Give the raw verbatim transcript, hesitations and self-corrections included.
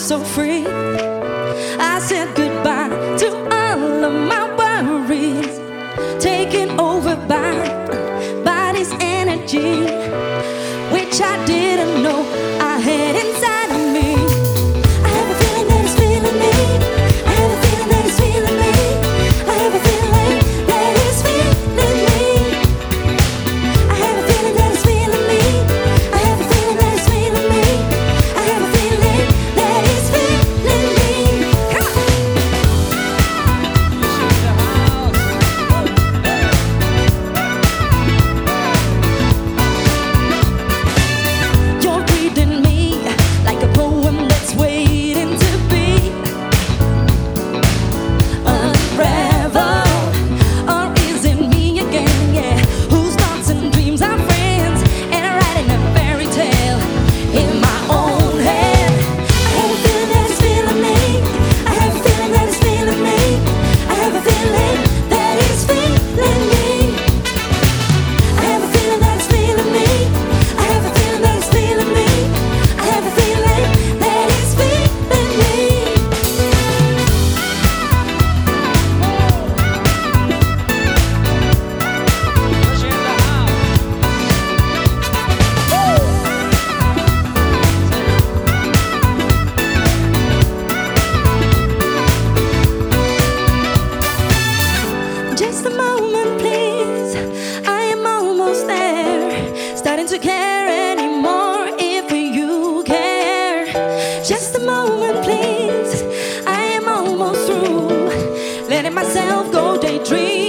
so free. I said goodbye to all of my worries, taken over by body's energy, which I didn't know I had inside of me. I have a feeling that it's feeling me. I have a feeling that it's feeling me. I have a feeling that it's feeling me. I have a feeling that it's feeling me. I have a feeling that it's feeling me. I have a feeling that it's feeling me. Come on. You're reading me like a poem that's waiting to be unraveled. Or is it me again, yeah, whose thoughts and dreams are friends, and I'm writing a fairy tale in my own head. I have a feeling that it's feeling me. I have a feeling that it's feeling me. I have a feeling that it's feeling me. I have a feeling that it's feeling me. I have a feeling that it's feeling me. I have a feeling that it's feeling me. Just a moment, please. I am almost there. Starting to care anymore if you care. Just a moment, please. I am almost through. Letting myself go daydream.